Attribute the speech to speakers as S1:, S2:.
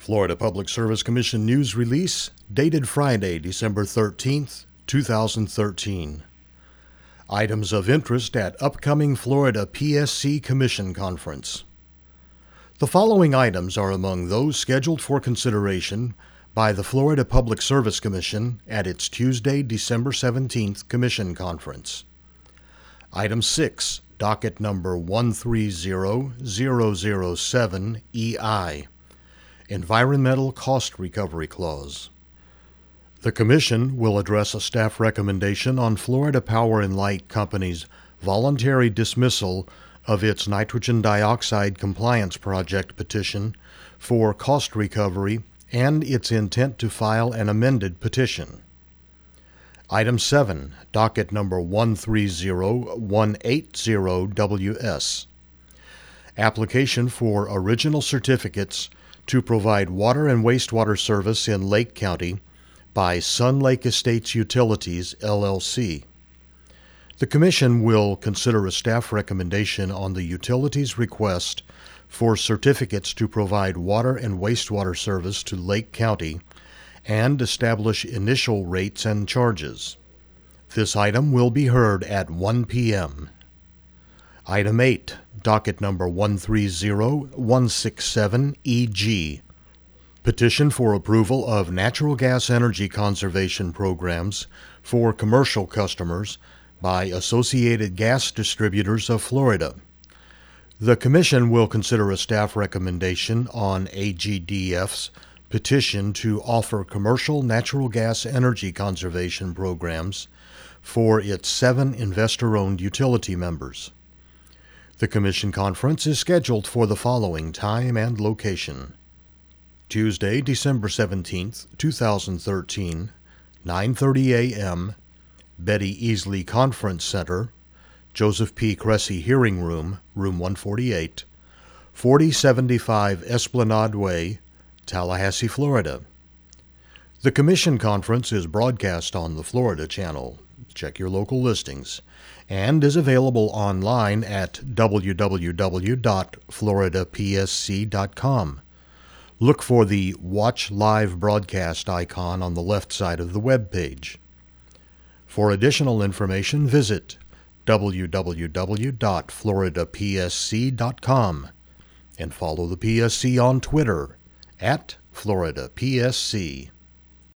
S1: Florida Public Service Commission news release dated Friday, December 13th, 2013. Items of interest at upcoming Florida PSC Commission Conference. The following items are among those scheduled for consideration by the Florida Public Service Commission at its Tuesday, December 17th Commission Conference. Item 6, docket number 130007EI, Environmental Cost Recovery Clause. The Commission will address a staff recommendation on Florida Power and Light Company's voluntary dismissal of its nitrogen dioxide compliance project petition for cost recovery and its intent to file an amended petition. Item 7, docket number 130180WS, application for original certificates to provide water and wastewater service in Lake County by Sun Lake Estates Utilities, LLC. The Commission will consider a staff recommendation on the utilities' request for certificates to provide water and wastewater service to Lake County and establish initial rates and charges. This item will be heard at 1 p.m. Item 8, docket number 130167EG, petition for approval of natural gas energy conservation programs for commercial customers by Associated Gas Distributors of Florida. The Commission will consider a staff recommendation on AGDF's petition to offer commercial natural gas energy conservation programs for its 7 investor-owned utility members. The Commission conference is scheduled for the following time and location: Tuesday, December 17th, 2013, 9:30 a.m., Betty Easley Conference Center, Joseph P. Cressy Hearing Room, Room 148, 4075 Esplanade Way, Tallahassee, Florida. The Commission conference is broadcast on the Florida Channel. Check your local listings, and is available online at www.floridapsc.com. Look for the Watch Live Broadcast icon on the left side of the web page. For additional information, visit www.floridapsc.com and follow the PSC on Twitter @FloridaPSC.